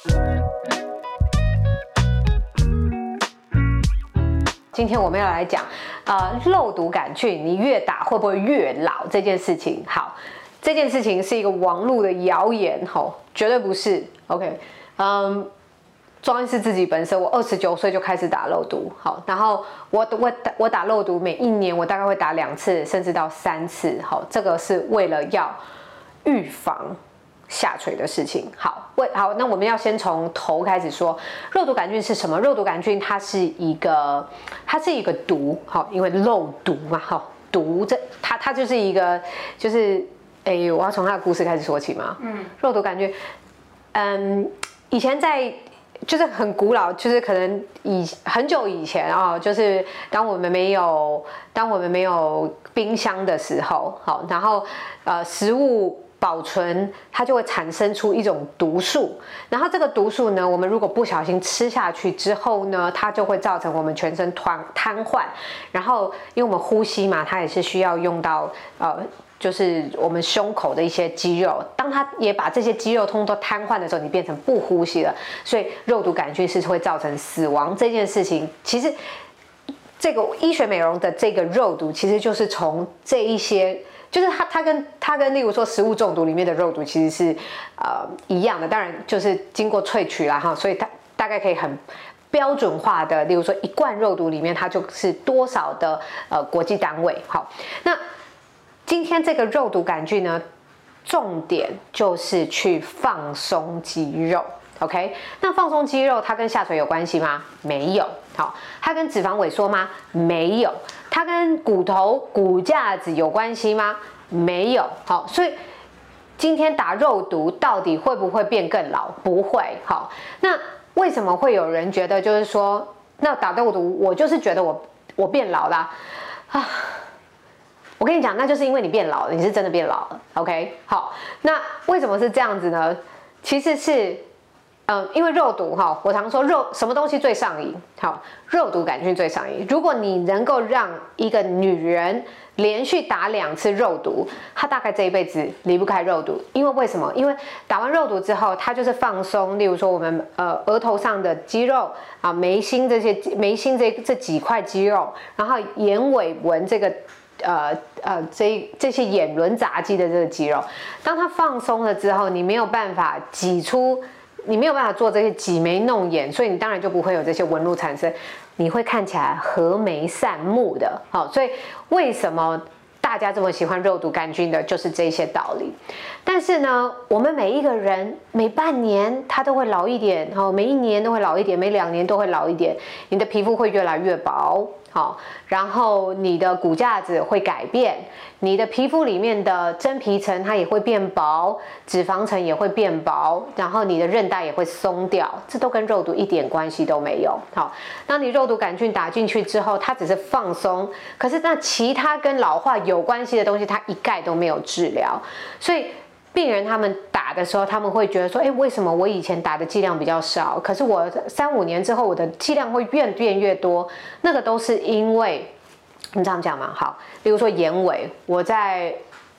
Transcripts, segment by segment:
今天我们要来讲，肉毒杆菌你越打会不会越老这件事情。好，这件事情是一个网络的谣言，绝对不是。OK，庄医师自己本身，我29岁就开始打肉毒，好，然后我打肉毒，每一年我大概会打2次，甚至到3次，好，这个是为了要预防下垂的事情。好，那我们要先从头开始说，肉毒杆菌是什么？肉毒杆菌它是一个毒，好，因为肉毒嘛，好，毒它就是一个我要从它的故事开始说起嘛。肉毒杆菌，以前就是很古老，就是可能很久以前啊，就是当我们没有冰箱的时候，好，然后食物保存它就会产生出一种毒素，然后这个毒素呢，我们如果不小心吃下去之后呢，它就会造成我们全身瘫痪，然后因为我们呼吸嘛，它也是需要用到就是我们胸口的一些肌肉，当它也把这些肌肉通通都瘫痪的时候，你变成不呼吸了，所以肉毒杆菌是会造成死亡这件事情。其实这个医学美容的这个肉毒，其实就是从这一些，就是它跟例如说食物中毒里面的肉毒其实是一样的，当然就是经过萃取啦哈，所以它大概可以很标准化的，例如说1罐肉毒里面它就是多少的国际单位。好，那今天这个肉毒杆菌呢，重点就是去放松肌肉 ，OK？ 那放松肌肉，它跟下垂有关系吗？没有。好，它跟脂肪萎缩吗？没有。它跟骨架子有关系吗？没有。好，所以今天打肉毒到底会不会变更老？不会。好，那为什么会有人觉得就是说，那打肉毒我就是觉得我变老啦啊？我跟你讲，那就是因为你变老了，你是真的变老了 ，OK？ 好，那为什么是这样子呢？其实是，因为肉毒哈，我常说什么东西最上瘾？好，肉毒杆菌最上瘾。如果你能够让一个女人连续打2次肉毒，她大概这一辈子离不开肉毒。因为什么？因为打完肉毒之后，她就是放松，例如说我们额头上的肌肉啊，眉心这几块肌肉，然后眼尾纹这个。这些眼轮匝肌的这个肌肉，当它放松了之后，你没有办法你没有办法做这些挤眉弄眼，所以你当然就不会有这些纹路产生，你会看起来和眉善目的。好，所以为什么大家这么喜欢肉毒杆菌的，就是这些道理。但是呢，我们每一个人每半年它都会老一点，每1年都会老一点，每2年都会老一点，你的皮肤会越来越薄。好，然后你的骨架子会改变，你的皮肤里面的真皮层它也会变薄，脂肪层也会变薄，然后你的韧带也会松掉，这都跟肉毒一点关系都没有。好，当你肉毒杆菌打进去之后，它只是放松，可是那其他跟老化有关系的东西，它一概都没有治疗，所以病人他们打的时候，他们会觉得说，为什么我以前打的剂量比较少，可是我3、5年之后，我的剂量会越变越多？那个都是因为，你这样讲嘛？好，比如说眼尾，我在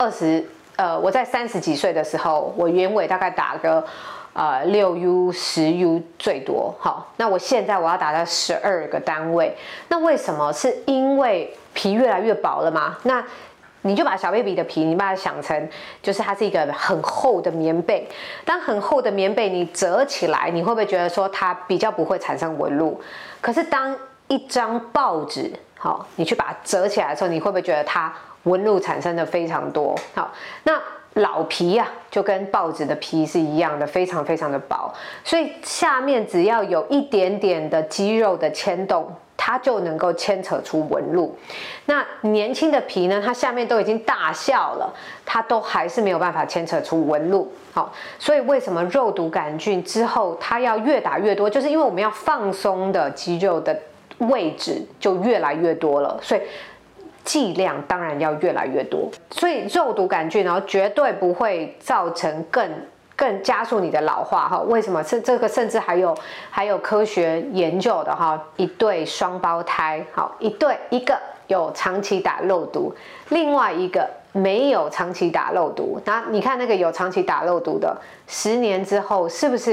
30几岁的时候，我眼尾大概打个6U、10U 最多。好，那我现在我要打到12个单位，那为什么？是因为皮越来越薄了吗？那你就把小 baby 的皮，你把它想成就是它是一个很厚的棉被。当很厚的棉被你折起来，你会不会觉得说它比较不会产生纹路？可是当一张报纸，好，你去把它折起来的时候，你会不会觉得它纹路产生的非常多？好，那老皮啊，就跟报纸的皮是一样的，非常非常的薄，所以下面只要有一点点的肌肉的牵动，它就能够牵扯出纹路。那年轻的皮呢，它下面都已经大笑了，它都还是没有办法牵扯出纹路。好，所以为什么肉毒杆菌之后它要越打越多，就是因为我们要放松的肌肉的位置就越来越多了，所以剂量当然要越来越多。所以肉毒杆菌呢，绝对不会造成更加速你的老化哈？为什么？这个甚至还有科学研究的哈，一对双胞胎，好，一个有长期打肉毒，另外一个没有长期打肉毒。那你看那个有长期打肉毒的，10年之后是不是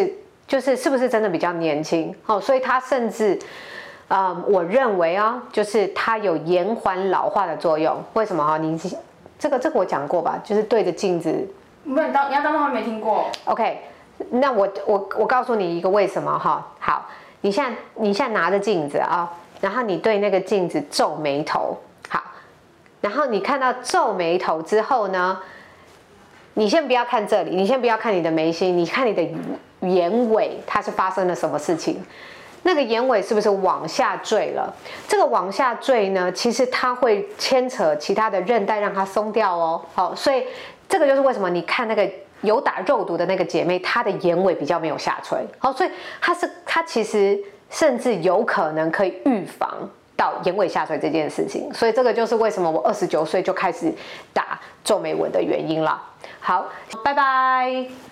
就是是不是真的比较年轻？哦，所以它甚至，我认为啊，就是它有延缓老化的作用。为什么哈？你这个我讲过吧？就是对着镜子。 没有，你要当做没听过。 OK， 那我告诉你一个为什么哈。好，你现在拿着镜子啊，然后你对那个镜子皱眉头。好，然后你看到皱眉头之后呢，你先不要看这里，你先不要看你的眉心，你看你的眼尾，它是发生了什么事情？那个眼尾是不是往下坠了？这个往下坠呢，其实它会牵扯其他的韧带，让它松掉哦。好，所以这个就是为什么你看那个有打肉毒的那个姐妹，她的眼尾比较没有下垂。好，所以她其实甚至有可能可以预防到眼尾下垂这件事情。所以这个就是为什么我29岁就开始打皱眉纹的原因了。好，拜拜。